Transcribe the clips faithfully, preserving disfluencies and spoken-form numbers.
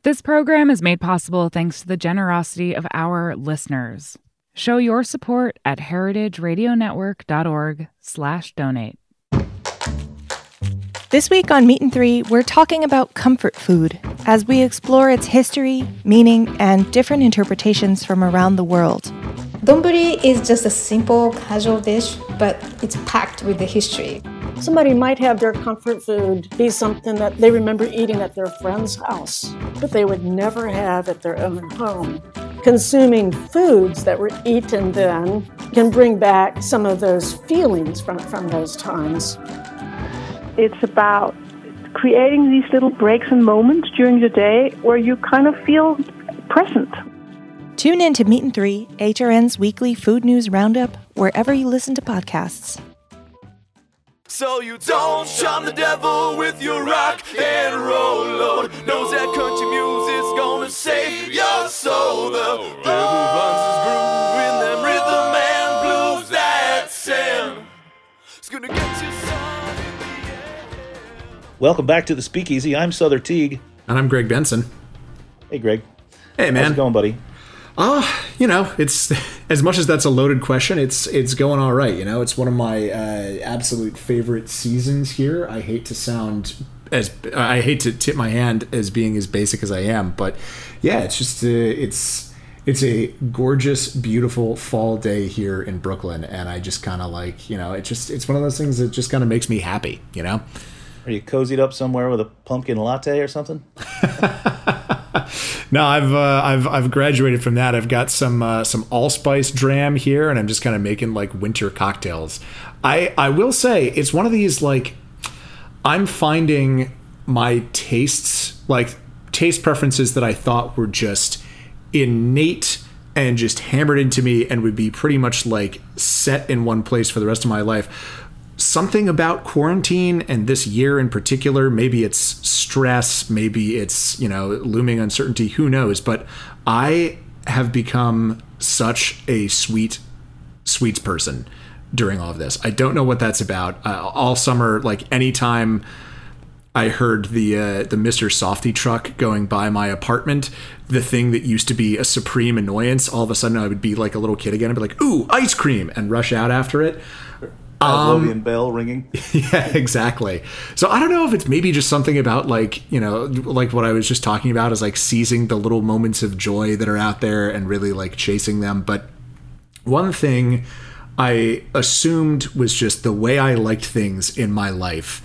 This program is made possible thanks to the generosity of our listeners. Show your support at heritageradionetwork.org slash donate. This week on Meat and Three, we're talking about comfort food as we explore its history, meaning, and different interpretations from around the world. Donburi is just a simple, casual dish, but it's packed with the history. Somebody might have their comfort food be something that they remember eating at their friend's house, but they would never have at their own home. Consuming foods that were eaten then can bring back some of those feelings from, from those times. It's about creating these little breaks and moments during the day where you kind of feel present. Tune in to Meat and Three, H R N's weekly food news roundup, wherever you listen to podcasts. So you don't shun the devil with your rock and roll load. Knows that country music's gonna save your soul. The devil finds his groove in them rhythm and blues that sing. It's gonna get you some in the end. Welcome back to the Speakeasy. I'm Souther Teague. And I'm Greg Benson. Hey, Greg. Hey, man. How's it going, buddy? Uh, you know, it's as much as that's a loaded question, it's it's going all right. You know, it's one of my uh, absolute favorite seasons here. I hate to sound as I hate to tip my hand as being as basic as I am, but yeah, it's just uh, it's it's a gorgeous, beautiful fall day here in Brooklyn, and I just kind of like, you know, it just it's one of those things that just kind of makes me happy. You know, are you cozied up somewhere with a pumpkin latte or something? No, I've uh, I've I've graduated from that. I've got some uh, some allspice dram here, and I'm just kind of making like winter cocktails. I I will say it's one of these, like, I'm finding my tastes, like taste preferences that I thought were just innate and just hammered into me and would be pretty much like set in one place for the rest of my life. Something about quarantine and this year in particular, maybe it's stress, maybe it's, you know, looming uncertainty, who knows, but I have become such a sweet sweets person during all of this. I don't know what that's about. Uh, all summer, like anytime I heard the uh, the Mister Softy truck going by my apartment, the thing that used to be a supreme annoyance, all of a sudden I would be like a little kid again and be like, ooh, ice cream, and rush out after it. Pavlovian um, bell ringing. Yeah, exactly. So I don't know if it's maybe just something about, like, you know, like what I was just talking about is like seizing the little moments of joy that are out there and really like chasing them. But one thing I assumed was just the way I liked things in my life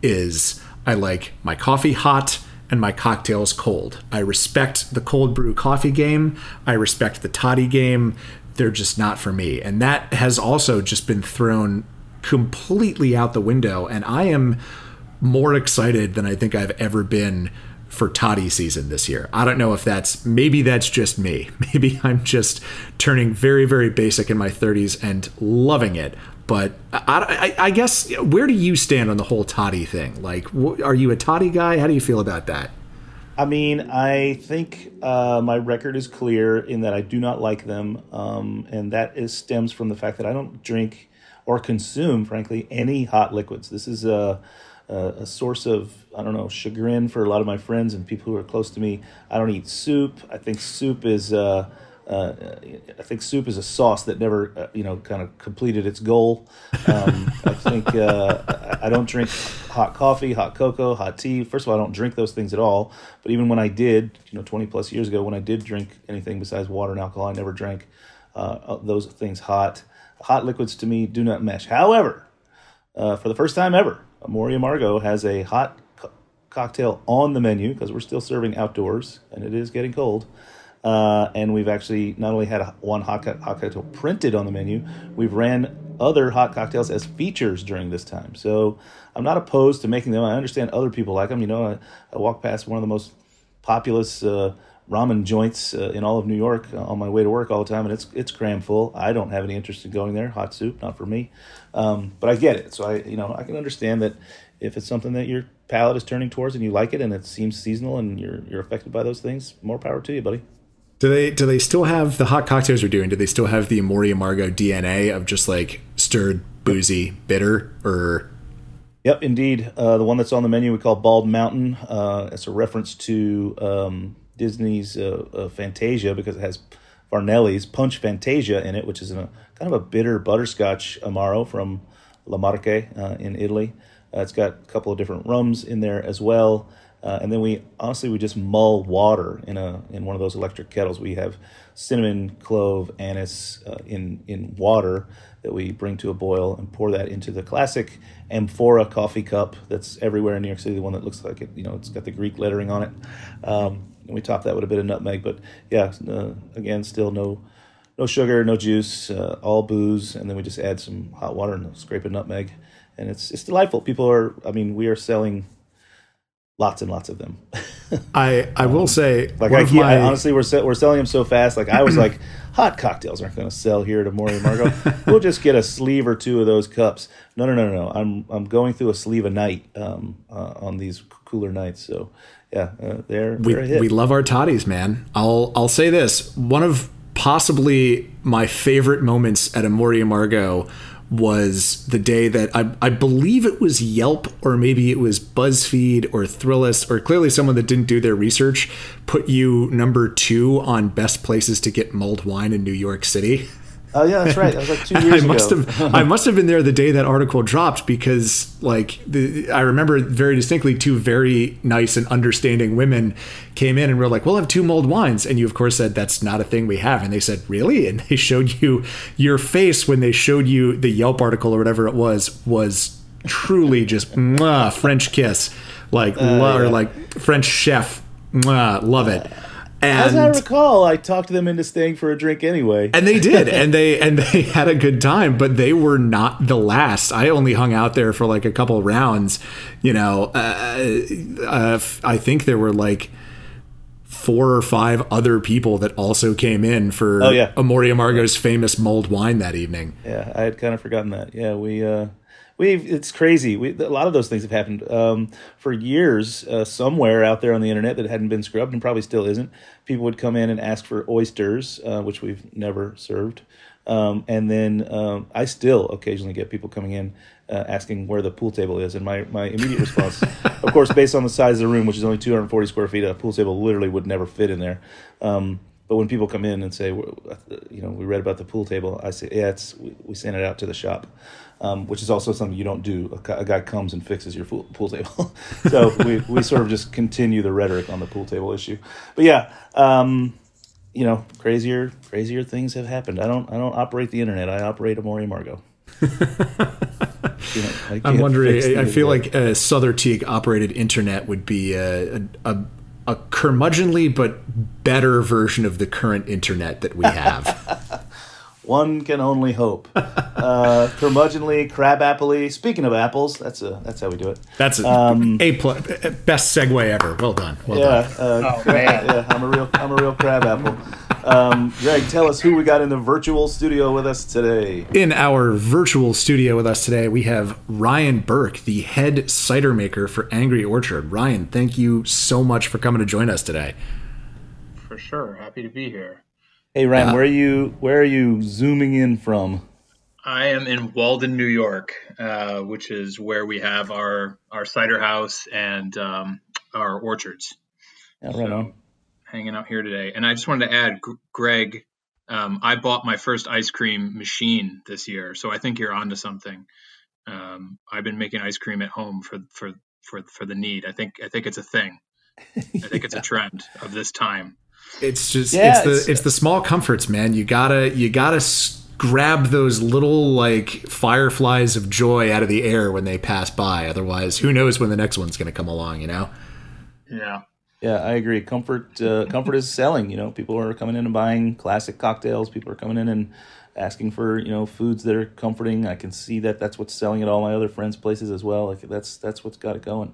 is I like my coffee hot and my cocktails cold. I respect the cold brew coffee game. I respect the toddy game. They're just not for me. And that has also just been thrown completely out the window, and I am more excited than I think I've ever been for toddy season this year. I don't know if that's, maybe that's just me. Maybe I'm just turning very, very basic in my thirties and loving it. But I, I, I guess, where do you stand on the whole toddy thing? Like, are you a toddy guy? How do you feel about that? I mean, I think uh, my record is clear in that I do not like them, um, and that is stems from the fact that I don't drink or consume, frankly, any hot liquids. This is a, a, a source of, I don't know, chagrin for a lot of my friends and people who are close to me. I don't eat soup. I think soup is, uh, uh, I think soup is a sauce that never, uh, you know, kind of completed its goal. Um, I think uh, I don't drink hot coffee, hot cocoa, hot tea. First of all, I don't drink those things at all. But even when I did, you know, twenty plus years ago, when I did drink anything besides water and alcohol, I never drank uh, those things hot. Hot liquids to me do not mesh. However, uh, for the first time ever, Amore Amargo has a hot co- cocktail on the menu because we're still serving outdoors and it is getting cold. Uh, and we've actually not only had a, one hot, co- hot cocktail printed on the menu, we've ran other hot cocktails as features during this time. So I'm not opposed to making them. I understand other people like them. You know, I, I walk past one of the most populous uh, ramen joints uh, in all of New York uh, on my way to work all the time, and it's it's cram full. I don't have any interest in going there. Hot soup, not for me. Um, but I get it. So I, you know, I can understand that if it's something that your palate is turning towards and you like it, and it seems seasonal, and you're you're affected by those things, more power to you, buddy. Do they do they still have the hot cocktails you're doing? Do they still have the Amore Amargo D N A of just like stirred, boozy, bitter, or? Yep, indeed. Uh, the one that's on the menu we call Bald Mountain. Uh, it's a reference to um, Disney's uh, uh, Fantasia, because it has Varnelli's Punch Fantasia in it, which is a kind of a bitter butterscotch Amaro from La Marche uh, in Italy. Uh, it's got a couple of different rums in there as well. Uh, and then we honestly we just mull water in a in one of those electric kettles. We have cinnamon, clove, anise uh, in in water that we bring to a boil and pour that into the classic amphora coffee cup that's everywhere in New York City. The one that looks like it, you know, it's got the Greek lettering on it. Um, and we top that with a bit of nutmeg. But yeah, uh, again, still no no sugar, no juice, uh, all booze, and then we just add some hot water and scrape a nutmeg, and it's it's delightful. People are, I mean, we are selling lots and lots of them. I I will say, like I, keep, my... I honestly, we're se- we're selling them so fast. Like I was like, hot cocktails aren't going to sell here at Amore Amargo. We'll just get a sleeve or two of those cups. No, no, no, no. I'm I'm going through a sleeve a night um, uh, on these cooler nights. So yeah, uh, they're, we they're a hit. We love our toddies, man. I'll I'll say this: one of possibly my favorite moments at Amore Amargo was the day that I, I believe it was Yelp, or maybe it was BuzzFeed or Thrillist, or clearly someone that didn't do their research, put you number two on best places to get mulled wine in New York City. Oh yeah, that's right. That was like two years I must ago. have, I must have been there the day that article dropped, because like the, I remember very distinctly two very nice and understanding women came in and were like, "We'll have two mulled wines," and you of course said, "That's not a thing we have." And they said, "Really?" And they showed you your face when they showed you the Yelp article or whatever it was was truly just mwah, French kiss, like uh, lo- yeah. or like French chef, mwah, love it. And, as I recall, I talked them into staying for a drink anyway, and they did, and they and they had a good time. But they were not the last. I only hung out there for like a couple rounds. You know, uh, uh, I think there were like four or five other people that also came in for oh, yeah. Amore Amargo's famous mulled wine that evening. Yeah, I had kind of forgotten that. Yeah, we. Uh... We've, it's crazy. We, a lot of those things have happened um, for years. Uh, somewhere out there on the internet that hadn't been scrubbed, and probably still isn't, people would come in and ask for oysters, uh, which we've never served. Um, and then um, I still occasionally get people coming in uh, asking where the pool table is. And my, my immediate response, of course, based on the size of the room, which is only two hundred forty square feet, a pool table literally would never fit in there. Um, but when people come in and say, you know, we read about the pool table, I say, yeah, it's we, we sent it out to the shop. Um, which is also something you don't do. A, a guy comes and fixes your pool, pool table. So we, we sort of just continue the rhetoric on the pool table issue. But yeah, um, you know, crazier crazier things have happened. I don't I don't operate the internet. I operate Amore Amargo. You know, I'm wondering. I feel like a Southerteague operated internet would be a, a a curmudgeonly but better version of the current internet that we have. One can only hope. Uh, curmudgeonly, crab-appley. Speaking of apples, that's a that's how we do it. That's a, um, a pl- best segue ever. Well done. Well yeah, done. Uh, oh man, yeah, I'm a real I'm a real crab apple. Um, Greg, tell us who we got in the virtual studio with us today. In our virtual studio with us today, we have Ryan Burke, the head cider maker for Angry Orchard. Ryan, thank you so much for coming to join us today. For sure, happy to be here. Hey Ryan, uh, where are you? Where are you zooming in from? I am in Walden, New York, uh, which is where we have our our cider house and um, our orchards. Yeah, right so, on. Hanging out here today, and I just wanted to add, G- Greg, um, I bought my first ice cream machine this year, so I think you're onto something. Um, I've been making ice cream at home for for for for the need. I think I think it's a thing. I think it's a trend of this time. It's just yeah, it's the it's, it's the small comforts, man. You gotta you gotta s- grab those little like fireflies of joy out of the air when they pass by. Otherwise, who knows when the next one's gonna come along? You know? Yeah. Yeah, I agree. Comfort uh, comfort is selling. You know, people are coming in and buying classic cocktails. People are coming in and asking for you know foods that are comforting. I can see that that's what's selling at all my other friends' places as well. Like that's that's what's got it going.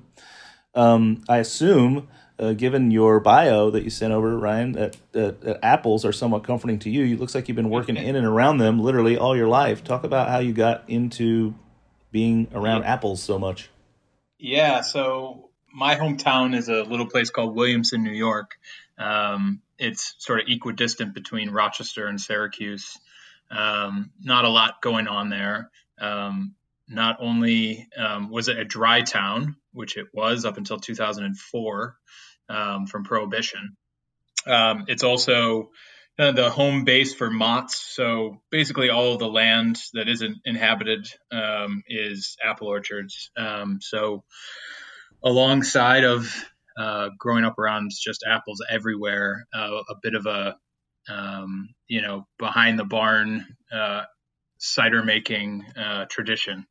Um, I assume. Uh, given your bio that you sent over, Ryan, that, that, that apples are somewhat comforting to you. It looks like you've been working in and around them literally all your life. Talk about how you got into being around apples so much. Yeah, so my hometown is a little place called Williamson, New York. Um, it's sort of equidistant between Rochester and Syracuse. Um, not a lot going on there. Um, not only um, was it a dry town, which it was up until two thousand four, um, from Prohibition. Um, it's also uh, the home base for Mott's. So basically all of the land that isn't inhabited um, is apple orchards. Um, so alongside of uh, growing up around just apples everywhere, uh, a bit of a, um, you know, behind the barn uh, cider making uh, tradition.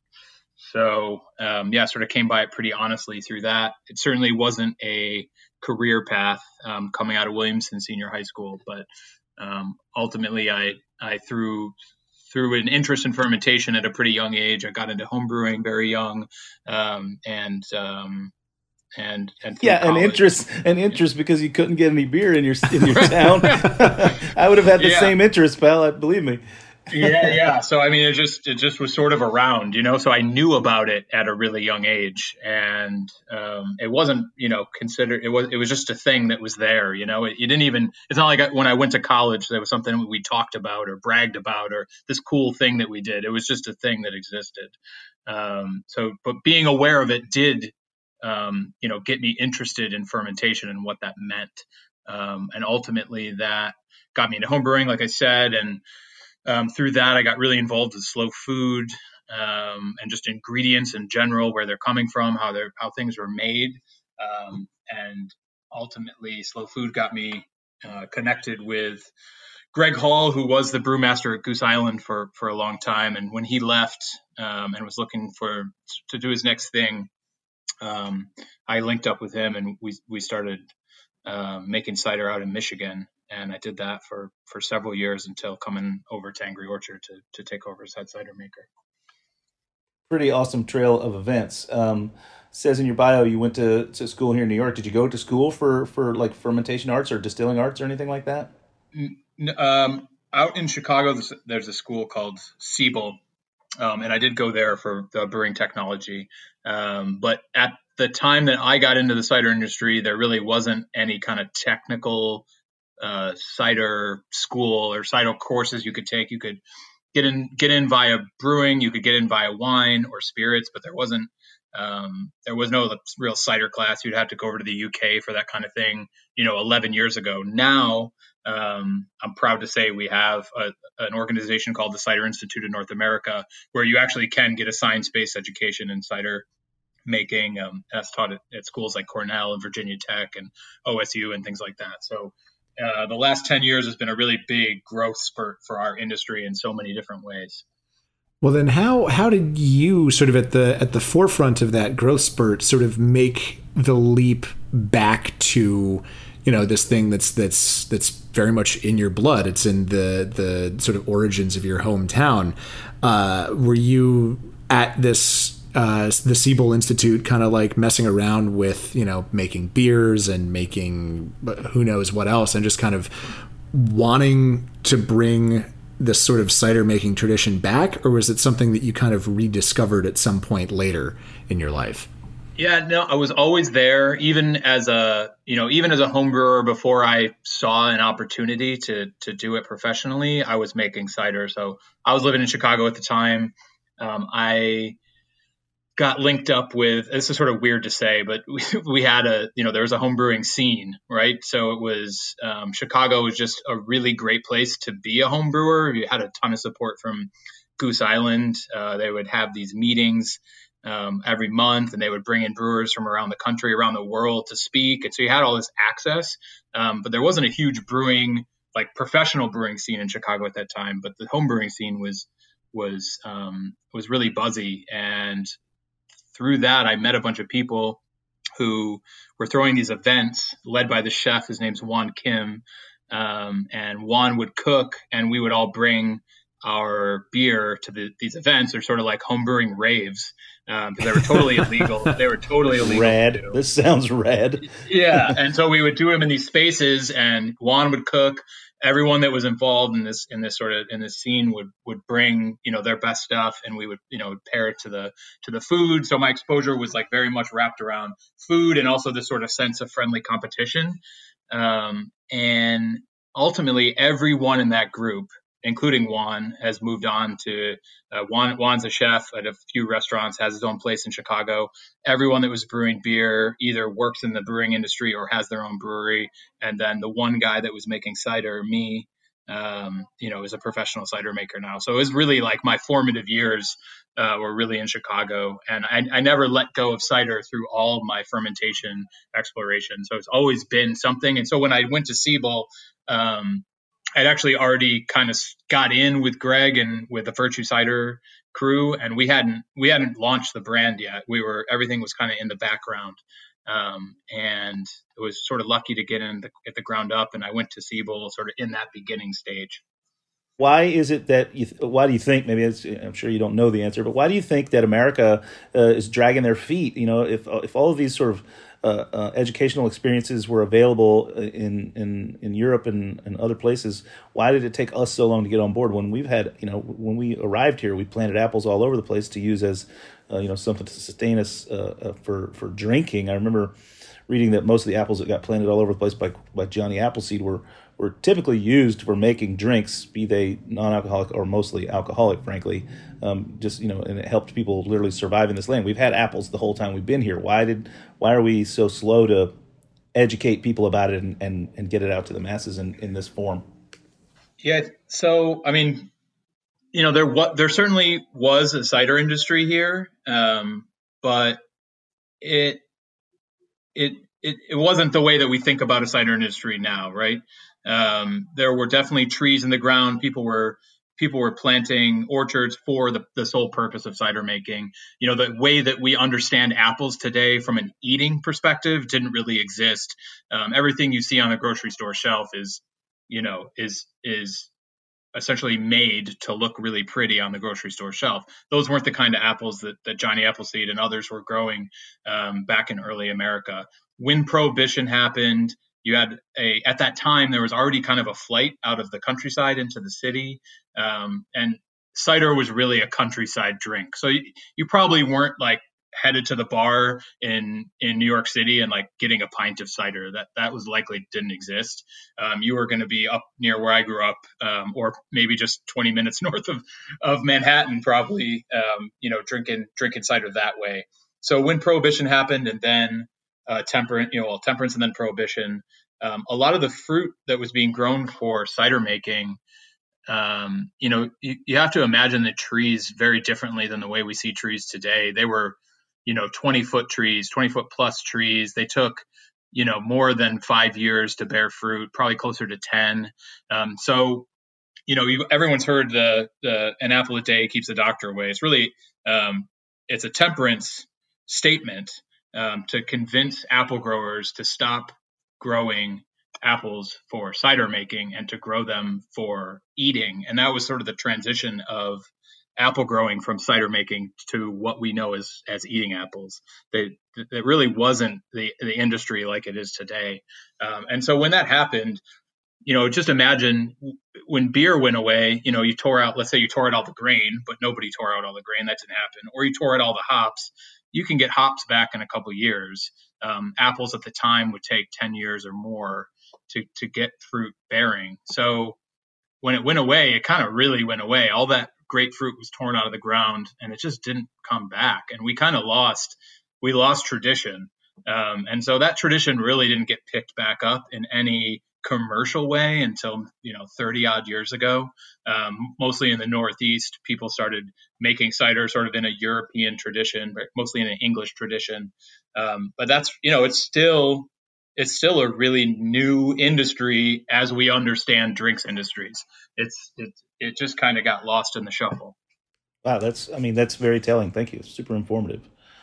So um, yeah, sort of came by it pretty honestly through that. It certainly wasn't a career path um, coming out of Williamson Senior High School, but um, ultimately I I through through an interest in fermentation at a pretty young age, I got into home brewing very young, um, and um, and and yeah, college. an interest, an interest because you couldn't get any beer in your in your town. I would have had the yeah. same interest, pal. Believe me. yeah, yeah. So I mean, it just it just was sort of around, you know. So I knew about it at a really young age, and um, it wasn't, you know, considered. It was it was just a thing that was there, you know. It, you didn't even. It's not like I, when I went to college, there was something we talked about or bragged about or this cool thing that we did. It was just a thing that existed. Um, so, but being aware of it did, um, you know, get me interested in fermentation and what that meant, um, and ultimately that got me into home brewing, like I said, and Um, through that, I got really involved with slow food um, and just ingredients in general, where they're coming from, how they're how things were made, um, and ultimately, slow food got me uh, connected with Greg Hall, who was the brewmaster at Goose Island for for a long time. And when he left um, and was looking for to do his next thing, um, I linked up with him, and we we started uh, making cider out in Michigan. And I did that for, for several years until coming over to Angry Orchard to, to take over as head cider maker. Pretty awesome trail of events. Um, says in your bio you went to, to school here in New York. Did you go to school for, for like fermentation arts or distilling arts or anything like that? Um, out in Chicago, there's a school called Siebel, um, and I did go there for the brewing technology. Um, but at the time that I got into the cider industry, there really wasn't any kind of technical Uh, cider school or cider courses you could take. You could get in get in via brewing, you could get in via wine or spirits, but there wasn't um, there was no real cider class. You'd have to go over to the U K for that kind of thing, you know, eleven years ago. Now, um, I'm proud to say we have a, an organization called the Cider Institute of North America, where you actually can get a science-based education in cider making. Um, that's taught at, at schools like Cornell and Virginia Tech and O S U and things like that. So Uh, the last ten years has been a really big growth spurt for our industry in so many different ways. Well, then how how did you sort of at the at the forefront of that growth spurt sort of make the leap back to, you know, this thing that's that's that's very much in your blood? It's in the the sort of origins of your hometown. Uh, were you at this Uh, the Siebel Institute kind of like messing around with, you know, making beers and making who knows what else, and just kind of wanting to bring this sort of cider making tradition back? Or was it something that you kind of rediscovered at some point later in your life? Yeah, no, I was always there, even as a, you know, even as a home brewer. Before I saw an opportunity to to do it professionally, I was making cider. So I was living in Chicago at the time. Um, I got linked up with, this is sort of weird to say, but we, we had a, you know, there was a home brewing scene, right? So it was, um, Chicago was just a really great place to be a home brewer. You had a ton of support from Goose Island. Uh, they would have these meetings um, every month, and they would bring in brewers from around the country, around the world to speak. And so you had all this access, um, but there wasn't a huge brewing, like professional brewing scene in Chicago at that time. But the home brewing scene was, was, um, was really buzzy. And through that, I met a bunch of people who were throwing these events led by the chef. His name's Juan Kim. Um, and Juan would cook, and we would all bring our beer to the, these events. They're sort of like home brewing raves, because um, they were totally illegal. They were totally illegal. Rad. This sounds rad. Yeah. And so we would do them in these spaces, and Juan would cook. Everyone that was involved in this, in this sort of, in this scene would, would bring, you know, their best stuff, and we would, you know, pair it to the, to the food. So my exposure was like very much wrapped around food, and also this sort of sense of friendly competition. Um, and ultimately everyone in that group including Juan, has moved on to uh, Juan. Juan's a chef at a few restaurants, has his own place in Chicago. Everyone that was brewing beer either works in the brewing industry or has their own brewery. And then the one guy that was making cider, me, um, you know, is a professional cider maker now. So it was really like my formative years uh, were really in Chicago. And I, I never let go of cider through all of my fermentation exploration. So it's always been something. And so when I went to Siebel, um, I'd actually already kind of got in with Greg and with the Virtue Cider crew, and we hadn't we hadn't launched the brand yet. We were everything was kind of in the background, um, and it was sort of lucky to get in the, at the ground up. And I went to Siebel sort of in that beginning stage. Why is it that you? Why do you think? Maybe it's, I'm sure you don't know the answer, but why do you think that America uh, is dragging their feet? You know, if if all of these sort of Uh, uh, educational experiences were available in in, in Europe and, and other places, why did it take us so long to get on board? When we've had, you know, when we arrived here, we planted apples all over the place to use as, uh, you know, something to sustain us uh, uh, for for drinking. I remember reading that most of the apples that got planted all over the place by by Johnny Appleseed were were typically used for making drinks, be they non-alcoholic or mostly alcoholic, frankly. Um, just, you know, and it helped people literally survive in this land. We've had apples the whole time we've been here. Why did, why are we so slow to educate people about it and, and, and get it out to the masses in, in this form? Yeah. So, I mean, you know, there what there certainly was a cider industry here, um, but it, it, it, it wasn't the way that we think about a cider industry now, right? Um, there were definitely trees in the ground. People were people were planting orchards for the, the sole purpose of cider making. You know, the way that we understand apples today from an eating perspective didn't really exist. Um, everything you see on the grocery store shelf is, you know, is is essentially made to look really pretty on the grocery store shelf. Those weren't the kind of apples that, that Johnny Appleseed and others were growing um, back in early America. When Prohibition happened, you had a, at that time, there was already kind of a flight out of the countryside into the city. Um, and cider was really a countryside drink. So you, you probably weren't like headed to the bar in, in New York City and like getting a pint of cider. That, that was likely didn't exist. Um, you were going to be up near where I grew up, um, or maybe just twenty minutes north of, of Manhattan, probably, um, you know, drinking, drinking cider that way. So when Prohibition happened and then Uh, temperance, you know, well, temperance and then Prohibition. Um, a lot of the fruit that was being grown for cider making, um, you know, you, you have to imagine the trees very differently than the way we see trees today. They were, you know, twenty foot trees, twenty foot plus trees. They took, you know, more than five years to bear fruit, probably closer to ten. Um, so, you know, you, everyone's heard the, the an apple a day keeps the doctor away. It's really, um, it's a temperance statement. Um, to convince apple growers to stop growing apples for cider making and to grow them for eating. And that was sort of the transition of apple growing from cider making to what we know as as eating apples. They, it really wasn't the, the industry like it is today. Um, and so when that happened, you know, just imagine when beer went away, you know, you tore out, let's say you tore out all the grain, but nobody tore out all the grain. That didn't happen. Or you tore out all the hops. You can get hops back in a couple of years. Um, apples at the time would take ten years or more to, to get fruit bearing. So when it went away, it kind of really went away. All that great fruit was torn out of the ground and it just didn't come back. And we kind of lost, we lost tradition. Um, and so that tradition really didn't get picked back up in any commercial way until, you know, thirty odd years ago. Um, mostly in the Northeast, people started making cider sort of in a European tradition, but mostly in an English tradition. Um, but that's, you know, it's still, it's still a really new industry as we understand drinks industries. It's, it, it just kind of got lost in the shuffle. Wow. That's, I mean, that's very telling. Thank you. Super informative.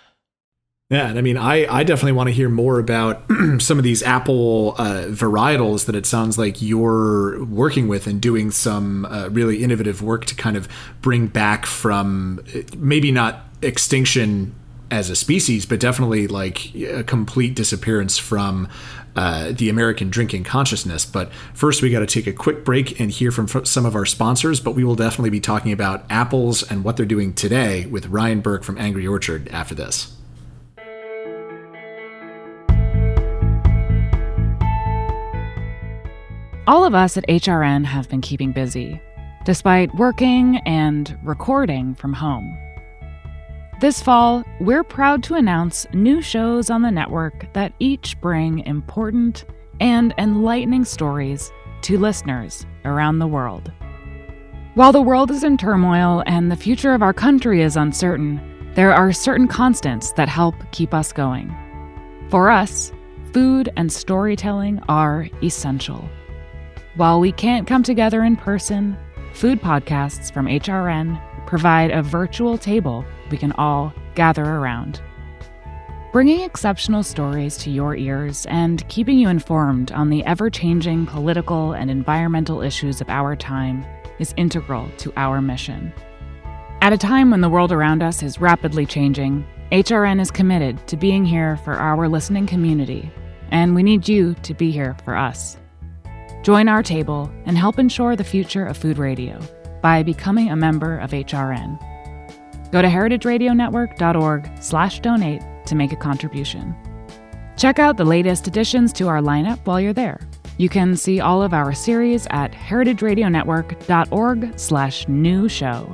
Yeah, and I mean, I, I definitely want to hear more about some of these apple uh, varietals that it sounds like you're working with and doing some uh, really innovative work to kind of bring back from maybe not extinction as a species, but definitely like a complete disappearance from uh, the American drinking consciousness. But first, we got to take a quick break and hear from some of our sponsors, but we will definitely be talking about apples and what they're doing today with Ryan Burke from Angry Orchard after this. All of us at H R N have been keeping busy. despite working and recording from home. This fall, we're proud to announce new shows on the network that each bring important and enlightening stories to listeners around the world. While the world is in turmoil and the future of our country is uncertain, there are certain constants that help keep us going. For us, food and storytelling are essential. While we can't come together in person, food podcasts from H R N provide a virtual table we can all gather around. Bringing exceptional stories to your ears and keeping you informed on the ever-changing political and environmental issues of our time is integral to our mission. At a time when the world around us is rapidly changing, H R N is committed to being here for our listening community, and we need you to be here for us. Join our table and help ensure the future of food radio by becoming a member of H R N. Go to heritageradionetwork.org slash donate to make a contribution. Check out the latest additions to our lineup while you're there. You can see all of our series at heritageradionetwork.org slash new show.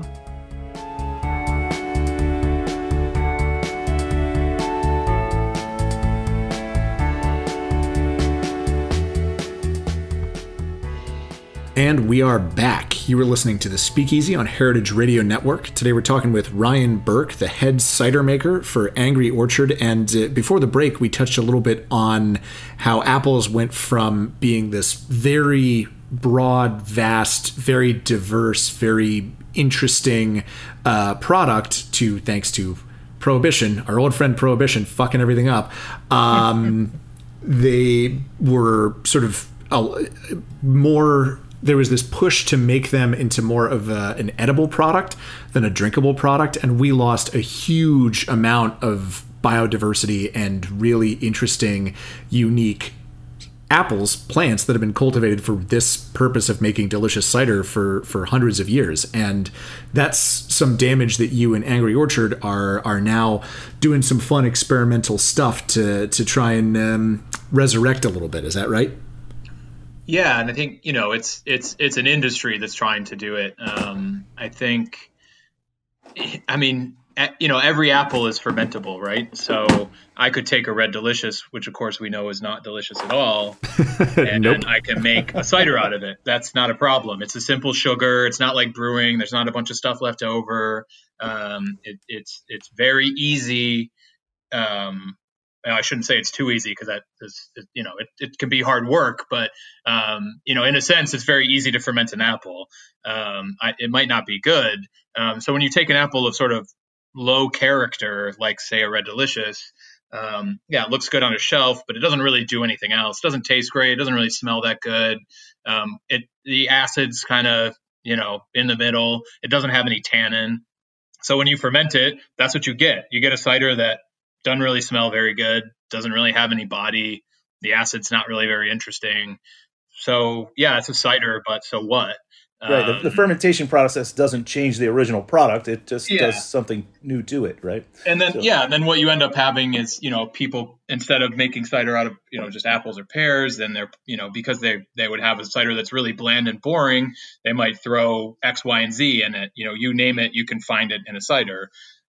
And we are back. You were listening to The Speakeasy on Heritage Radio Network. Today we're talking with Ryan Burke, the head cider maker for Angry Orchard. And uh, before the break, we touched a little bit on how apples went from being this very broad, vast, very diverse, very interesting uh, product to, thanks to Prohibition, our old friend Prohibition fucking everything up. Um, they were sort of uh, more... There was this push to make them into more of a, an edible product than a drinkable product, and we lost a huge amount of biodiversity and really interesting, unique apples, plants that have been cultivated for this purpose of making delicious cider for, for hundreds of years. And that's some damage that you and Angry Orchard are are now doing some fun experimental stuff to, to try and um, resurrect a little bit. Is that right? Yeah, and I think, you know, it's it's it's an industry that's trying to do it. Um, I think, I mean, you know, every apple is fermentable, right? So I could take a Red Delicious, which of course we know is not delicious at all, and Nope. then I can make a cider out of it. That's not a problem. It's a simple sugar. It's not like brewing. There's not a bunch of stuff left over. Um, it, it's it's very easy. Um, I shouldn't say it's too easy because that is, you know, it, it can be hard work, but, um, you know, in a sense, it's very easy to ferment an apple. Um, I, it might not be good. Um, so when you take an apple of sort of low character, like say a Red Delicious, um, yeah, it looks good on a shelf, but it doesn't really do anything else. It doesn't taste great. It doesn't really smell that good. Um, it, the acid's kind of, you know, in the middle. It doesn't have any tannin. So when you ferment it, that's what you get. You get a cider that doesn't really smell very good, doesn't really have any body. The acid's not really very interesting. So yeah, it's a cider, but so what? Right. Um, The, the fermentation process doesn't change the original product. It just Yeah. does something new to it, right? And then, So- yeah, and then what you end up having is, you know, people, instead of making cider out of, you know, just apples or pears, then they're, you know, because they, they would have a cider that's really bland and boring, they might throw X, Y, and Z in it. You know, you name it, you can find it in a cider.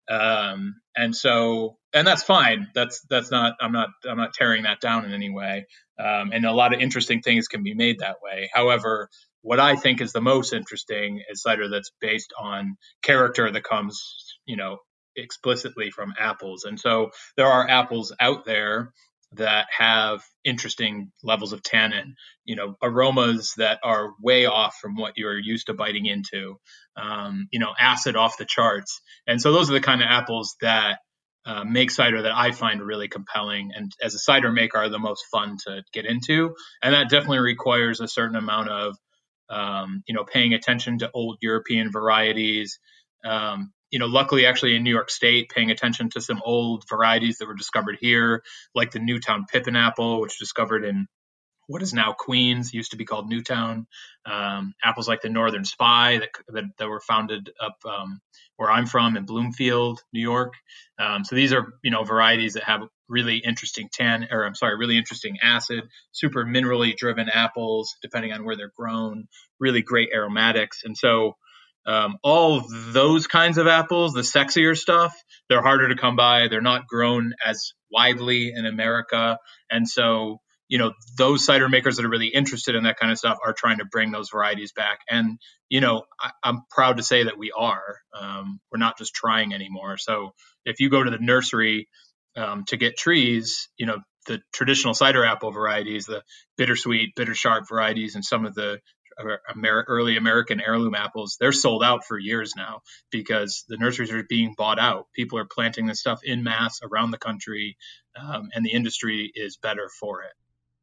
Um, and so, and that's fine. That's, that's not, I'm not, I'm not tearing that down in any way. Um, and a lot of interesting things can be made that way. However, what I think is the most interesting is cider that's based on character that comes, you know, explicitly from apples. And so there are apples out there that have interesting levels of tannin, you know, aromas that are way off from what you're used to biting into, um, you know, acid off the charts. And so those are the kind of apples that uh, make cider that I find really compelling, and as a cider maker are the most fun to get into. And that definitely requires a certain amount of Um, you know, paying attention to old European varieties. Um, you know, luckily, actually in New York State, paying attention to some old varieties that were discovered here, like the Newtown Pippin apple, which was discovered in what is now Queens, used to be called Newtown. Um, apples like the Northern Spy that that, that were founded up um, where I'm from in Bloomfield, New York. Um, so these are, you know, varieties that have really interesting tan, or I'm sorry, really interesting acid, super minerally driven apples, depending on where they're grown, really great aromatics. And so um, all of those kinds of apples, the sexier stuff, they're harder to come by. They're not grown as widely in America. And so, you know, those cider makers that are really interested in that kind of stuff are trying to bring those varieties back. And, you know, I, I'm proud to say that we are. Um, we're not just trying anymore. So if you go to the nursery um, to get trees, you know, the traditional cider apple varieties, the bittersweet, bitter sharp varieties, and some of the Amer- early American heirloom apples, they're sold out for years now because the nurseries are being bought out. People are planting this stuff in mass around the country, um, and the industry is better for it.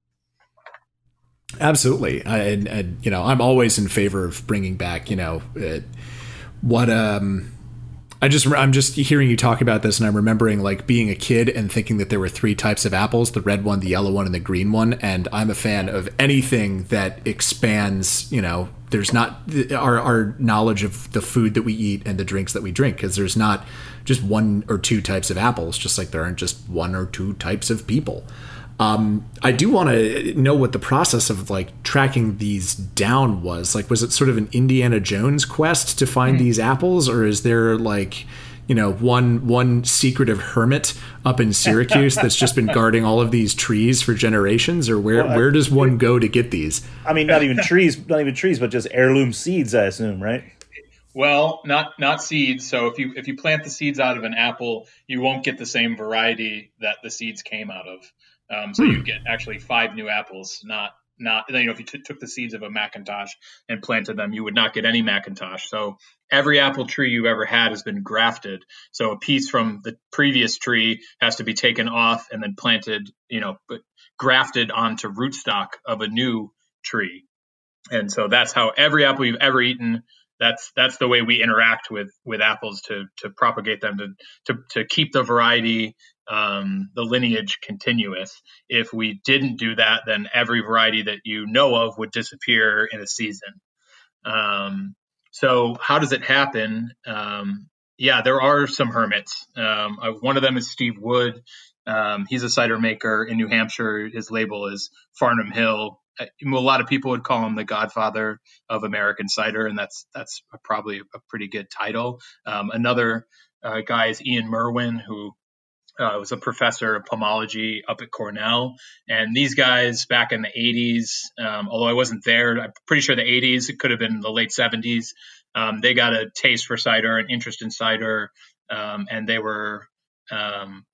Absolutely. I, and, and, you know, I'm always in favor of bringing back, you know, uh, what, um, I just, I'm just hearing you talk about this and I'm remembering like being a kid and thinking that there were three types of apples, the red one, the yellow one, and the green one. And I'm a fan of anything that expands, you know, there's not our, our knowledge of the food that we eat and the drinks that we drink, because there's not just one or two types of apples, just like there aren't just one or two types of people. Um, I do want to know what the process of like tracking these down was. Like, was it sort of an Indiana Jones quest to find mm-hmm. these apples, or is there like, you know, one one secretive hermit up in Syracuse that's just been guarding all of these trees for generations, or where well, where does one go to get these? I mean, not even trees, not even trees, but just heirloom seeds, I assume, right? Well, not not seeds. So if you if you plant the seeds out of an apple, you won't get the same variety that the seeds came out of. Um, so hmm. you get actually five new apples, not, not, you know, if you t- took the seeds of a Macintosh and planted them, you would not get any Macintosh. So every apple tree you've ever had has been grafted. So a piece from the previous tree has to be taken off and then planted, you know, but grafted onto rootstock of a new tree. And so that's how every apple you've ever eaten, that's, that's the way we interact with, with apples to, to propagate them, to, to, to keep the variety, um, the lineage continuous. If we didn't do that, then every variety that you know of would disappear in a season. Um, so how does it happen? Um, yeah, there are some hermits. Um, uh, one of them is Steve Wood. Um, he's a cider maker in New Hampshire. His label is Farnham Hill. A lot of people would call him the godfather of American cider, and that's that's probably a pretty good title. Um, another uh, guy is Ian Merwin, who uh, was a professor of pomology up at Cornell. And these guys back in the eighties, um, although I wasn't there, I'm pretty sure the eighties, it could have been the late seventies, um, they got a taste for cider, an interest in cider, um, and they were um,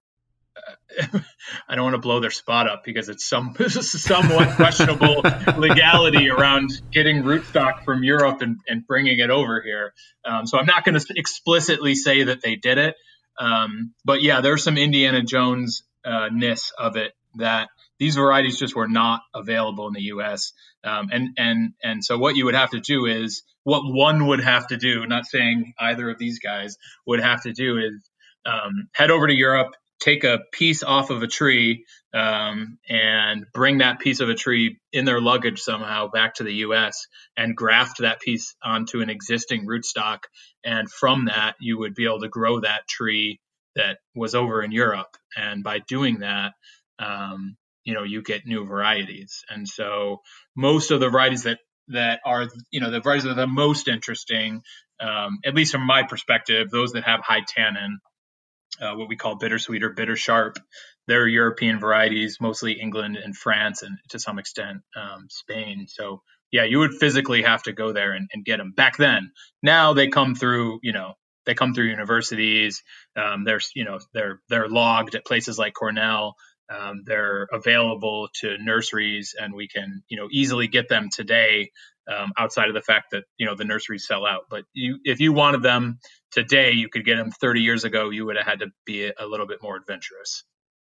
I don't want to blow their spot up because it's some somewhat questionable legality around getting rootstock from Europe and, and bringing it over here. Um, so I'm not going to explicitly say that they did it. Um, but yeah, there's some Indiana Jones uh, ness of it, that these varieties just were not available in the U S. Um, and, and, and so what you would have to do is, what one would have to do, not saying either of these guys would have to do, is um, head over to Europe, take a piece off of a tree, um, and bring that piece of a tree in their luggage somehow back to the U S and graft that piece onto an existing rootstock. And from that, you would be able to grow that tree that was over in Europe. And by doing that, um, you know, you get new varieties. And so most of the varieties that, that are, you know, the varieties that are the most interesting, um, at least from my perspective, those that have high tannin, Uh, what we call bittersweet or bitter sharp. They're European varieties, mostly England and France, and to some extent um, Spain. So yeah, you would physically have to go there and, and get them back then. Now they come through, you know, they come through universities. Um, there's, you know, they're they're logged at places like Cornell. Um, they're available to nurseries, and we can, you know, easily get them today. Um, outside of the fact that, you know, the nurseries sell out. But you, if you wanted them today, you could get them thirty years ago. You would have had to be a, a little bit more adventurous.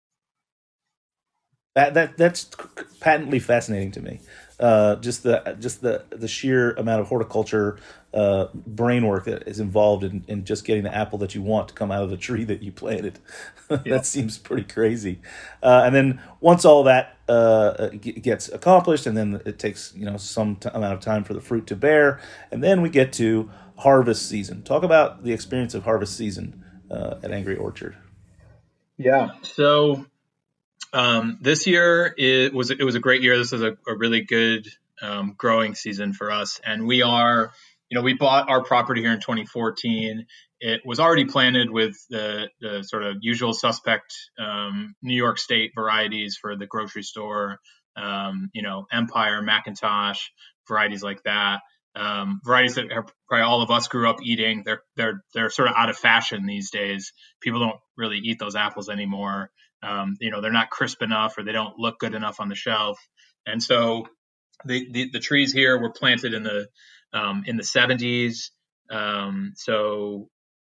That that that's patently fascinating to me. Uh, just the just the the sheer amount of horticulture uh, brain work that is involved in, in just getting the apple that you want to come out of the tree that you planted. that yeah. seems pretty crazy. Uh, and then once all that uh, gets accomplished, and then it takes, you know, some t- amount of time for the fruit to bear, and then we get to harvest season. Talk about the experience of harvest season uh, at Angry Orchard. Yeah. So Um, this year it was it was a great year. This is a, a really good um, growing season for us, and we are, you know, we bought our property here in twenty fourteen. It was already planted with the the sort of usual suspect um, New York State varieties for the grocery store, um, you know, Empire, McIntosh, varieties like that. Um, varieties that are probably all of us grew up eating. They're they're they're sort of out of fashion these days. People don't really eat those apples anymore. Um, you know, they're not crisp enough or they don't look good enough on the shelf. And so the, the, the trees here were planted in the, um, in the seventies. Um, so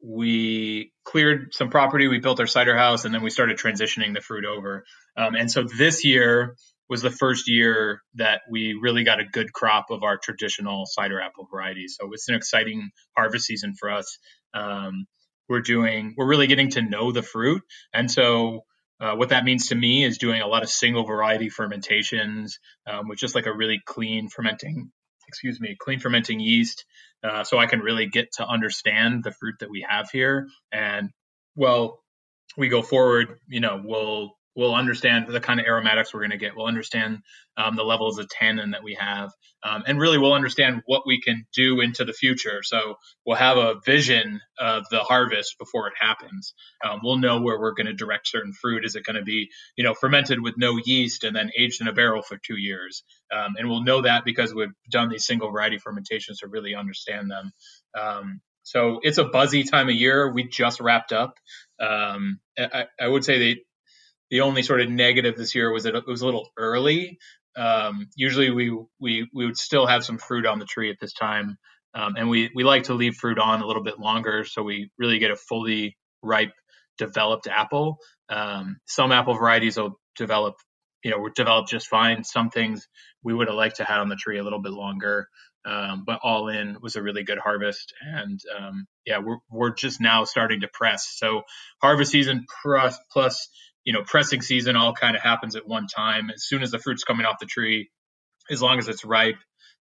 we cleared some property, we built our cider house, and then we started transitioning the fruit over. Um, and so this year was the first year that we really got a good crop of our traditional cider apple varieties. So it's an exciting harvest season for us. Um, we're doing, we're really getting to know the fruit. And so Uh, what that means to me is doing a lot of single variety fermentations um, with just like a really clean fermenting, excuse me, clean fermenting yeast. Uh, so I can really get to understand the fruit that we have here. And well, we go forward, you know, we'll, we'll understand the kind of aromatics we're going to get. We'll understand um, the levels of tannin that we have. Um, and really we'll understand what we can do into the future. So we'll have a vision of the harvest before it happens. Um, we'll know where we're going to direct certain fruit. Is it going to be, you know, fermented with no yeast and then aged in a barrel for two years? Um, and we'll know that because we've done these single variety fermentations to really understand them. Um, so it's a buzzy time of year. We just wrapped up. Um, I, I would say that the only sort of negative this year was that it was a little early. Um, usually we, we, we would still have some fruit on the tree at this time. Um, and we, we like to leave fruit on a little bit longer so we really get a fully ripe, developed apple. Um, some apple varieties will develop, you know, develop just fine. Some things we would have liked to have on the tree a little bit longer. Um, but all in was a really good harvest. And um, yeah, we're, we're just now starting to press. So harvest season plus, plus you know, pressing season all kind of happens at one time. As soon as the fruit's coming off the tree, as long as it's ripe,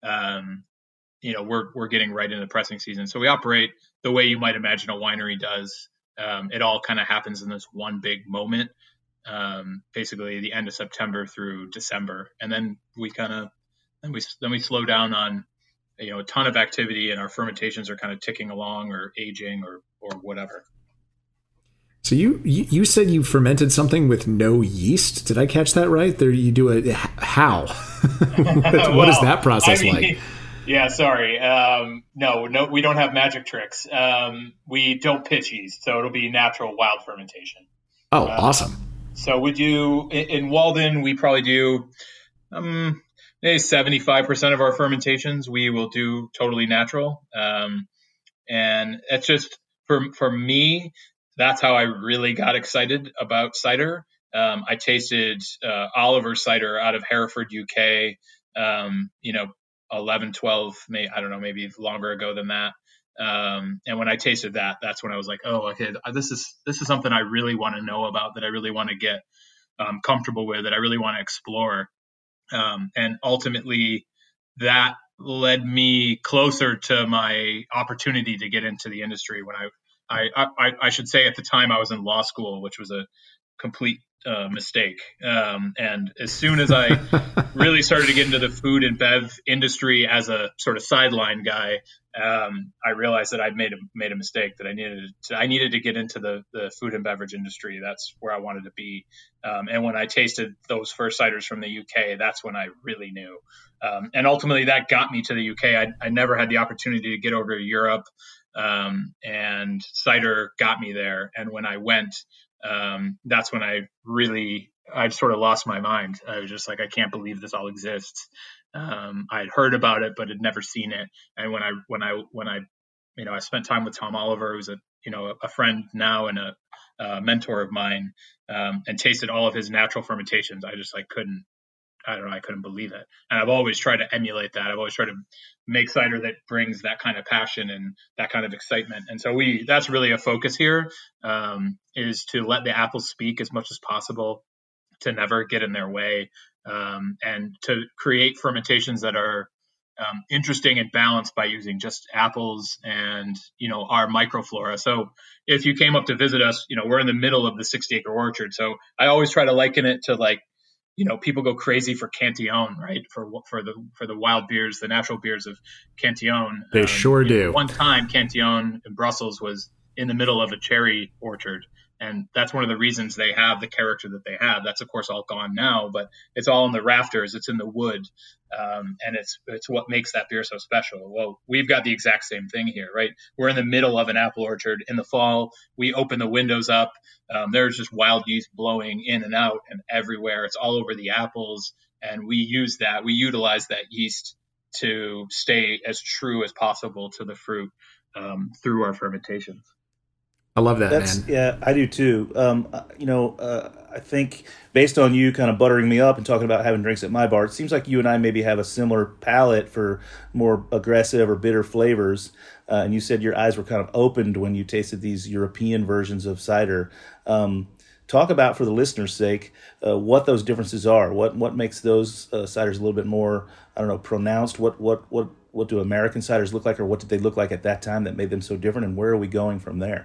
um, you know, we're we're getting right into pressing season. So we operate the way you might imagine a winery does. Um, it all kind of happens in this one big moment, um, basically the end of September through December, and then we kind of then we then we slow down on, you know, a ton of activity, and our fermentations are kind of ticking along or aging or or whatever. So you, you said you fermented something with no yeast. Did I catch that right? There you do a how? what, well, what is that process I mean, like? Yeah, sorry. Um, no, no, we don't have magic tricks. Um, we don't pitch yeast, so it'll be natural wild fermentation. Oh, uh, awesome. So we do in, in Walden, we probably do um, maybe seventy-five percent of our fermentations we will do totally natural. Um, and it's just for for me. That's how I really got excited about cider. Um, I tasted uh, Oliver cider out of Hereford, U K, um, you know, eleven, twelve, may, I don't know, maybe longer ago than that. Um, and when I tasted that, that's when I was like, oh, okay, this is this is something I really want to know about, that I really want to get um, comfortable with, that I really want to explore. Um, and ultimately, that led me closer to my opportunity to get into the industry when I I, I, I should say at the time I was in law school, which was a complete uh, mistake. Um, and as soon as I really started to get into the food and bev industry as a sort of sideline guy, um, I realized that I'd made a made a mistake, that I needed to, I needed to get into the, the food and beverage industry. That's where I wanted to be. Um, and when I tasted those first ciders from the U K, that's when I really knew. Um, and ultimately that got me to the U K. I, I never had the opportunity to get over to Europe. Um, and cider got me there. And when I went, um, that's when I really, I sort of lost my mind. I was just like, I can't believe this all exists. Um, I'd heard about it, but had never seen it. And when I, when I, when I, you know, I spent time with Tom Oliver, who's a, you know, a friend now and a, a mentor of mine, um, and tasted all of his natural fermentations. I just like couldn't, I don't know, I couldn't believe it. And I've always tried to emulate that. I've always tried to make cider that brings that kind of passion and that kind of excitement. And so we, that's really a focus here, um, is to let the apples speak as much as possible, to never get in their way, um, and to create fermentations that are um, interesting and balanced by using just apples and, you know, our microflora. So if you came up to visit us, you know, we're in the middle of the sixty acre orchard. So I always try to liken it to like, you know, people go crazy for Cantillon, right? For for the for the wild beers, the natural beers of Cantillon. They um, sure do. Know, one time, Cantillon in Brussels was in the middle of a cherry orchard, and that's one of the reasons they have the character that they have. That's of course all gone now, but it's all in the rafters. It's in the wood, um, and it's it's what makes that beer so special. Well, we've got the exact same thing here, right? We're in the middle of an apple orchard in the fall. We open the windows up. Um, there's just wild yeast blowing in and out and everywhere. It's all over the apples. And we use that. We utilize that yeast to stay as true as possible to the fruit um, through our fermentations. I love that, That's, man. Yeah, I do too. Um, you know, uh, I think based on you kind of buttering me up and talking about having drinks at my bar, it seems like you and I maybe have a similar palate for more aggressive or bitter flavors. Uh, and you said your eyes were kind of opened when you tasted these European versions of cider. Um, talk about, for the listener's sake, uh, what those differences are. What what makes those uh, ciders a little bit more, I don't know, pronounced? What what what what do American ciders look like, or what did they look like at that time that made them so different? And where are we going from there?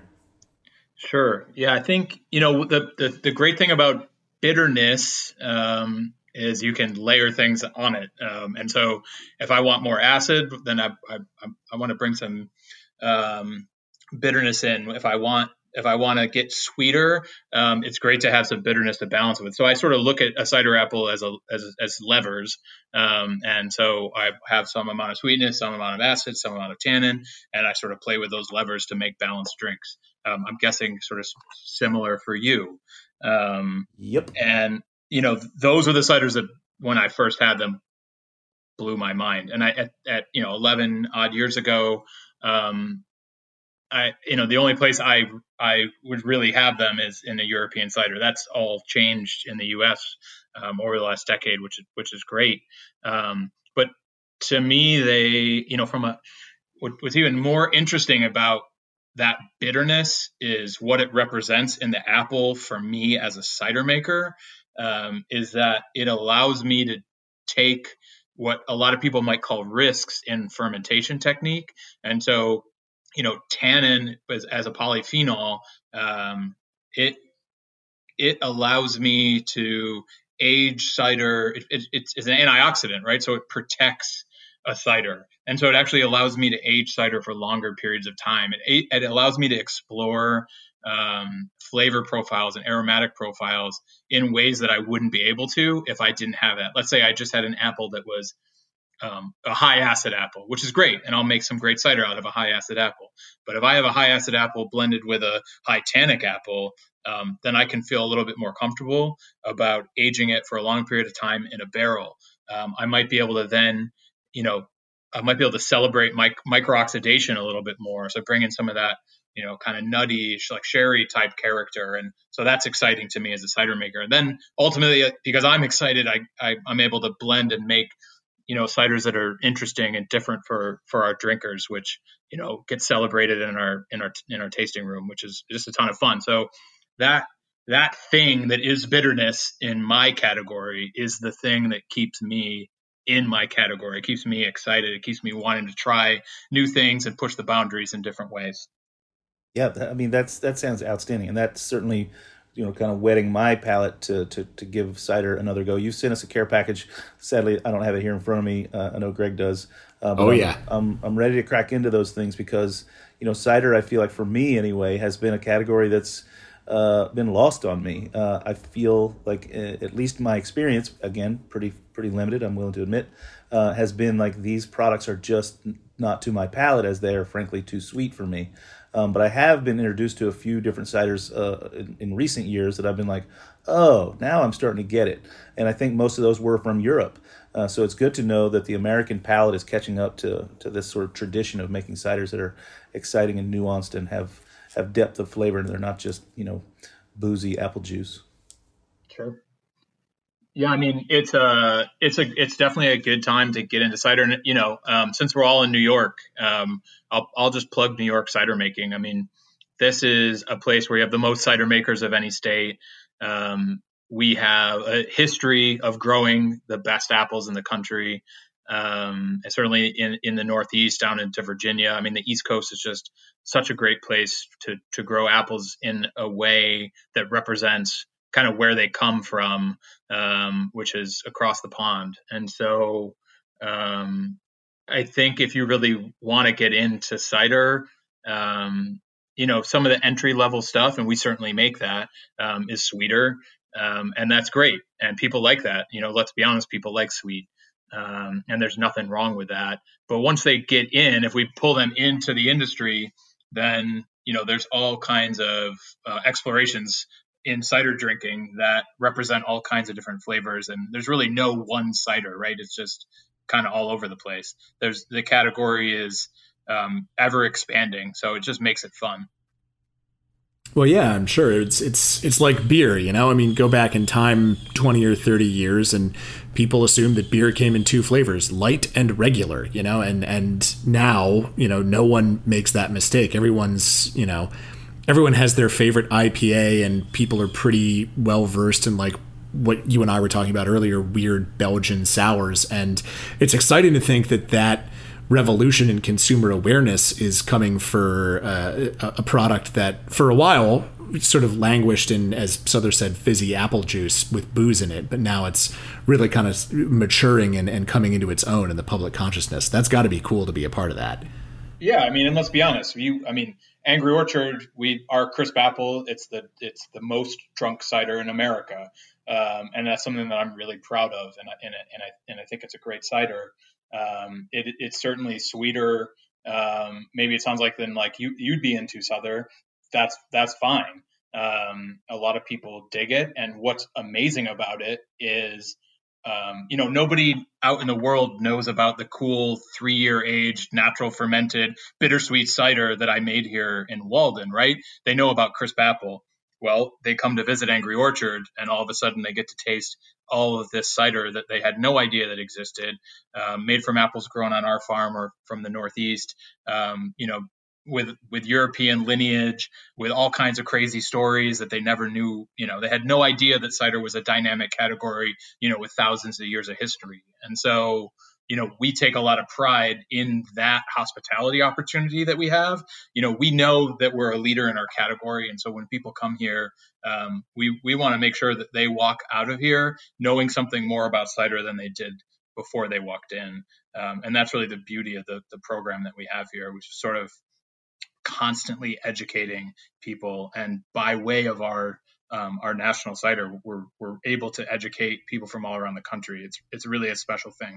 Sure. Yeah, I think, you know, the the, the great thing about bitterness um, is you can layer things on it. Um, and so if I want more acid, then I I, I want to bring some um, bitterness in. If I want if I want to get sweeter, um, it's great to have some bitterness to balance with. So I sort of look at a cider apple as a as, as levers. Um, and so I have some amount of sweetness, some amount of acid, some amount of tannin, and I sort of play with those levers to make balanced drinks. Um, I'm guessing sort of similar for you. Um, yep. And, you know, those were the ciders that when I first had them blew my mind. And I, at, at you know, eleven odd years ago, um, I, you know, the only place I, I would really have them is in a European cider. That's all changed in the U S um, over the last decade, which is, which is great. Um, but to me, they, you know, from a, what, what's even more interesting about that bitterness is what it represents in the apple for me as a cider maker, um, is that it allows me to take what a lot of people might call risks in fermentation technique. And so, you know, tannin as, as a polyphenol, um, it it allows me to age cider. It, it, it's, it's an antioxidant, right? So it protects a cider. And so it actually allows me to age cider for longer periods of time. It, it allows me to explore um, flavor profiles and aromatic profiles in ways that I wouldn't be able to if I didn't have that. Let's say I just had an apple that was um, a high acid apple, which is great. And I'll make some great cider out of a high acid apple. But if I have a high acid apple blended with a high tannic apple, um, then I can feel a little bit more comfortable about aging it for a long period of time in a barrel. Um, I might be able to then, you know, I might be able to celebrate mic- micro-oxidation a little bit more. So bring in some of that, you know, kind of nutty, like sherry type character. And so that's exciting to me as a cider maker. And then ultimately, because I'm excited, I, I, I'm able to blend and make, you know, ciders that are interesting and different for, for our drinkers, which, you know, get celebrated in our, in our, in our tasting room, which is just a ton of fun. So that, that thing that is bitterness in my category is the thing that keeps me in my category. It keeps me excited. It keeps me wanting to try new things and push the boundaries in different ways. Yeah, I mean, that's that sounds outstanding. And that's certainly, you know, kind of whetting my palate to, to, to give cider another go. You sent us a care package. Sadly, I don't have it here in front of me. Uh, I know Greg does. Uh, but oh, I'm, yeah. I'm, I'm ready to crack into those things because, you know, cider, I feel like for me anyway, has been a category that's uh, been lost on me. Uh, I feel like uh, at least my experience, again, pretty pretty limited, I'm willing to admit, uh, has been like these products are just not to my palate as they are frankly too sweet for me. Um, but I have been introduced to a few different ciders uh, in, in recent years that I've been like, oh, now I'm starting to get it. And I think most of those were from Europe. Uh, so it's good to know that the American palate is catching up to to this sort of tradition of making ciders that are exciting and nuanced and have, have depth of flavor, and they're not just, you know, boozy apple juice. Sure. Yeah, I mean, it's a, it's a, it's definitely a good time to get into cider. And, you know, um, since we're all in New York, um, I'll, I'll just plug New York cider making. I mean, this is a place where you have the most cider makers of any state. Um, we have a history of growing the best apples in the country. Um, and certainly in, in the Northeast down into Virginia. I mean, the East Coast is just such a great place to, to grow apples in a way that represents kind of where they come from, um, which is across the pond. And so um, I think if you really want to get into cider, um, you know, some of the entry level stuff, and we certainly make that, um, is sweeter. Um, and that's great. And people like that. You know, let's be honest, people like sweet. Um, and there's nothing wrong with that. But once they get in, if we pull them into the industry, then, you know, there's all kinds of uh, explorations in cider drinking that represent all kinds of different flavors. And there's really no one cider, right? It's just kind of all over the place. There's the category is um, ever expanding. So it just makes it fun. Well, yeah, I'm sure it's it's it's like beer, you know. I mean, go back in time twenty or thirty years, and people assumed that beer came in two flavors, light and regular, you know. And and now, you know, no one makes that mistake. Everyone's, you know, everyone has their favorite I P A, and people are pretty well versed in like what you and I were talking about earlier, weird Belgian sours. And it's exciting to think that that revolution in consumer awareness is coming for uh, a product that for a while sort of languished in, as Souther said, fizzy apple juice with booze in it, but now it's really kind of maturing and, and coming into its own in the public consciousness. That's got to be cool to be a part of that. Yeah, I mean, and let's be honest, you I mean Angry Orchard, we our crisp apple, it's the it's the most drunk cider in America, um, and that's something that I'm really proud of, and and and I and I think it's a great cider. Um, it, it's certainly sweeter. Um, maybe it sounds like than like you, you'd be into, Souther. That's, that's fine. Um, a lot of people dig it. And what's amazing about it is, um, you know, nobody out in the world knows about the cool three year aged natural fermented bittersweet cider that I made here in Walden, right? They know about crisp apple. Well, they come to visit Angry Orchard, and all of a sudden they get to taste all of this cider that they had no idea that existed, um, made from apples grown on our farm or from the Northeast, um, you know, with with European lineage, with all kinds of crazy stories that they never knew. You know, they had no idea that cider was a dynamic category, you know, with thousands of years of history. And so, you know, we take a lot of pride in that hospitality opportunity that we have. You know, we know that we're a leader in our category. And so when people come here, um, we, we want to make sure that they walk out of here knowing something more about cider than they did before they walked in. Um, and that's really the beauty of the, the program that we have here, which is sort of constantly educating people. And by way of our um, our national cider, we're, we're able to educate people from all around the country. It's, it's really a special thing.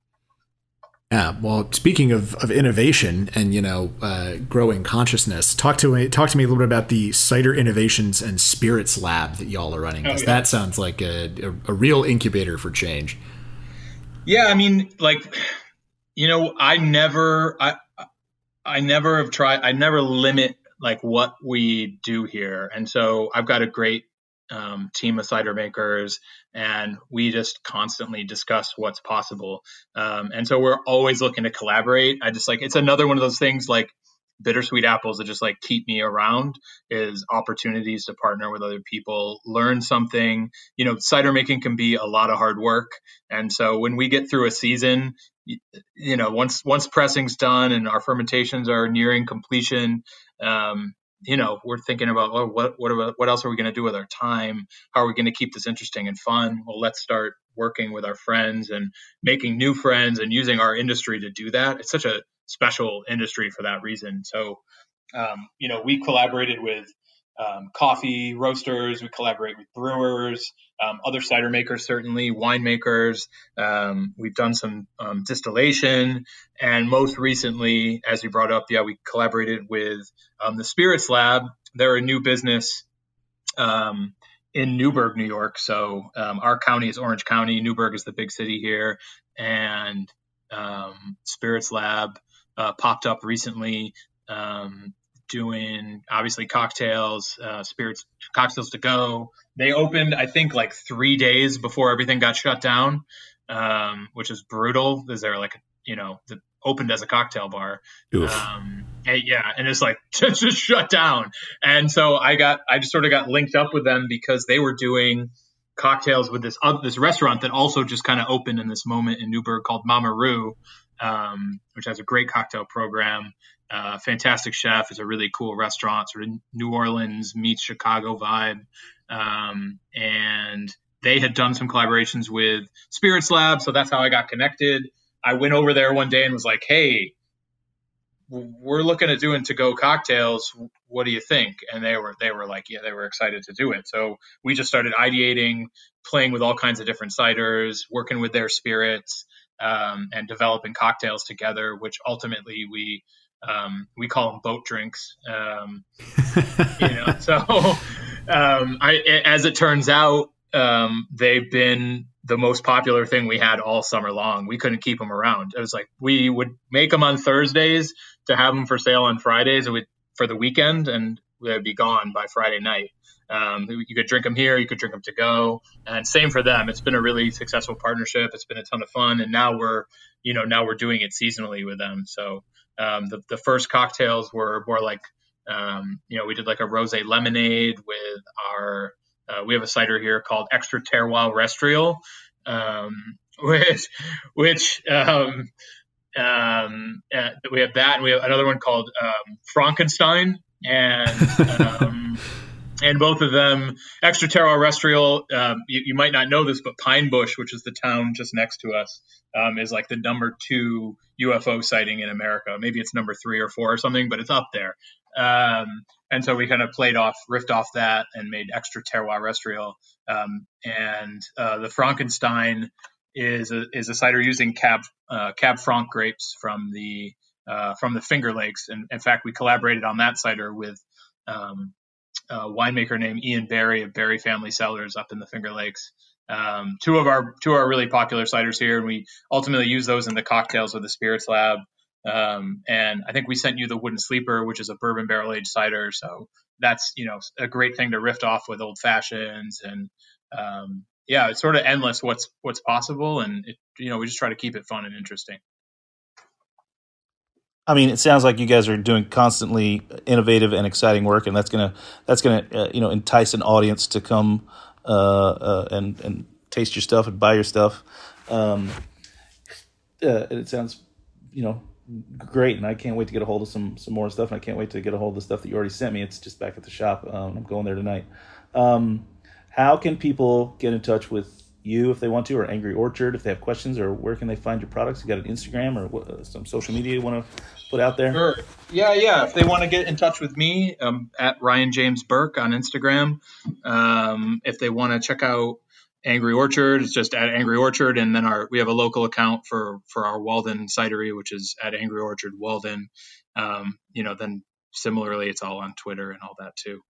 Yeah, well, speaking of, of innovation and, you know, uh, growing consciousness, talk to me talk to me a little bit about the Cider Innovations and Spirits Lab that y'all are running, because oh, yeah. that sounds like a, a, a real incubator for change. Yeah, I mean, like, you know, I never, I, I never have tried, I never limit like what we do here. And so I've got a great Um, team of cider makers, and we just constantly discuss what's possible. Um, and so we're always looking to collaborate. I just like, it's another one of those things like bittersweet apples that just like keep me around, is opportunities to partner with other people, learn something. You know, cider making can be a lot of hard work. And so when we get through a season, you, you know, once, once pressing's done and our fermentations are nearing completion, um, you know, we're thinking about, oh, what, what, about, what else are we going to do with our time? How are we going to keep this interesting and fun? Well, let's start working with our friends and making new friends and using our industry to do that. It's such a special industry for that reason. So, um, you know, we collaborated with um, coffee roasters, we collaborate with brewers, um, other cider makers, certainly winemakers. Um, we've done some um, distillation, and most recently, as you brought up, yeah, we collaborated with um, the Spirits Lab. They're a new business um, in Newburgh, New York. So um, our county is Orange County. Newburgh is the big city here, and um, Spirits Lab uh, popped up recently. Um, doing obviously cocktails, uh, spirits, cocktails to go. They opened, I think, like three days before everything got shut down, um, which is brutal. Is there like, you know, the opened as a cocktail bar. Um, and yeah. And it's like, just, just shut down. And so I got, I just sort of got linked up with them because they were doing cocktails with this uh, this restaurant that also just kind of opened in this moment in Newburgh called Mama Roo, um, which has a great cocktail program. Uh, fantastic chef. It's a really cool restaurant, sort of New Orleans meets Chicago vibe. Um, and they had done some collaborations with Spirits Lab, so that's how I got connected. I went over there one day and was like, hey, we're looking at doing to-go cocktails. What do you think? And they were they were like, yeah, they were excited to do it. So we just started ideating, playing with all kinds of different ciders, working with their spirits, um, and developing cocktails together, which ultimately we um, we call them boat drinks. Um, you know, so um, I, as it turns out, um, they've been the most popular thing we had all summer long. We couldn't keep them around. It was like we would make them on Thursdays to have them for sale on Fridays and we, for the weekend, and they'd be gone by Friday night. Um, you could drink them here, you could drink them to go, and same for them. It's been a really successful partnership. It's been a ton of fun, and now we're, you know, now we're doing it seasonally with them. So um, the the first cocktails were more like, um, you know, we did like a rosé lemonade with our. Uh, we have a cider here called Extra Terroir Restreal, um, which, which um, um, uh, we have that, and we have another one called um, Frankenstein, and um, and both of them, Extra Terroir Restreal. Um, you, you might not know this, but Pine Bush, which is the town just next to us, um, is like the number two U F O sighting in America. Maybe it's number three or four or something, but it's up there. Um, and so we kind of played off, riffed off that and made Extra Terroir Restreal. Um, and, uh, the Frankenstein is a, is a cider using Cab, uh, Cab Franc grapes from the, uh, from the Finger Lakes. And in fact, we collaborated on that cider with, um, a winemaker named Ian Barry of Barry Family Cellars up in the Finger Lakes. Um, two of our, two of our really popular ciders here. And we ultimately use those in the cocktails with the Spirits Lab. Um, and I think we sent you the Wooden Sleeper, which is a bourbon barrel aged cider. So that's, you know, a great thing to riff off with old fashions. And, um, yeah, it's sort of endless what's, what's possible. And, it, you know, we just try to keep it fun and interesting. I mean, it sounds like you guys are doing constantly innovative and exciting work, and that's gonna that's gonna uh, you know, entice an audience to come uh, uh, and and taste your stuff and buy your stuff. Um, uh, it sounds, you know, great, and I can't wait to get a hold of some some more stuff, and I can't wait to get a hold of the stuff that you already sent me. It's just back at the shop. Um, I'm going there tonight. Um, how can people get in touch with you if they want to, or Angry Orchard if they have questions, or where can they find your products? You got an Instagram or what, uh, some social media you want to put out there? Sure. Yeah, yeah. If they want to get in touch with me, um, at Ryan James Burke on Instagram. Um, if they want to check out Angry Orchard, it's just at Angry Orchard, and then our we have a local account for for our Walden cidery, which is at Angry Orchard Walden. Um, you know, then similarly, it's all on Twitter and all that too.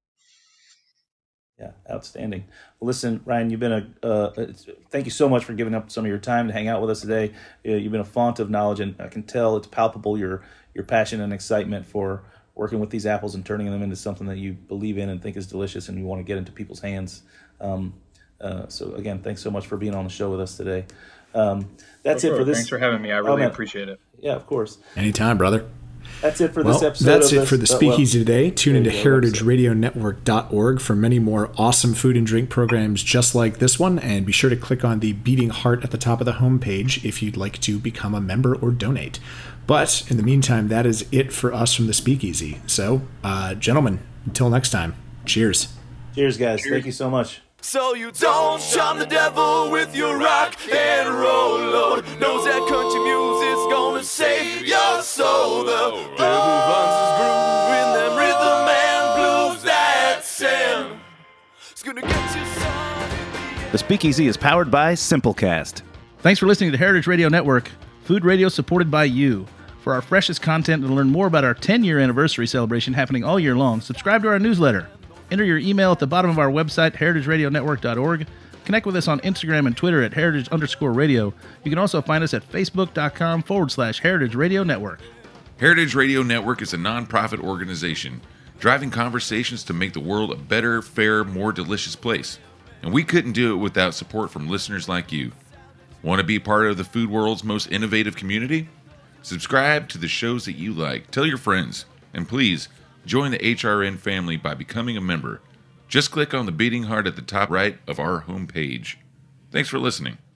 Yeah, outstanding. Well, listen, Ryan, you've been a uh, thank you so much for giving up some of your time to hang out with us today. Uh, you've been a font of knowledge, and I can tell it's palpable your your passion and excitement for working with these apples and turning them into something that you believe in and think is delicious, and you want to get into people's hands. Um, uh, so again, thanks so much for being on the show with us today. Um, that's oh, sure. it for this. Thanks for having me. I really oh, appreciate it. Yeah, of course. Anytime, brother. That's it for well, this episode. That's of it this, for the Speakeasy uh, well, today. Tune into heritage radio network dot org for many more awesome food and drink programs just like this one. And be sure to click on the beating heart at the top of the homepage if you'd like to become a member or donate. But in the meantime, that is it for us from the Speakeasy. So, uh, gentlemen, until next time, cheers. Cheers, guys. Cheers. Thank you so much. So you don't charm the devil with your rock and roll load. Knows that country music's gonna save your soul. The devil runs his groove in them rhythm and blues that sin. It's gonna get you some. The Speakeasy is powered by Simplecast. Thanks for listening to Heritage Radio Network, food radio supported by you. For our freshest content and to learn more about our ten-year anniversary celebration happening all year long, subscribe to our newsletter. Enter your email at the bottom of our website, heritage radio network dot org. Connect with us on Instagram and Twitter at heritage underscore radio. You can also find us at facebook.com forward slash heritage radio network. Heritage Radio Network is a nonprofit organization driving conversations to make the world a better, fairer, more delicious place. And we couldn't do it without support from listeners like you. Want to be part of the food world's most innovative community? Subscribe to the shows that you like. Tell your friends. And please, join the H R N family by becoming a member. Just click on the beating heart at the top right of our homepage. Thanks for listening.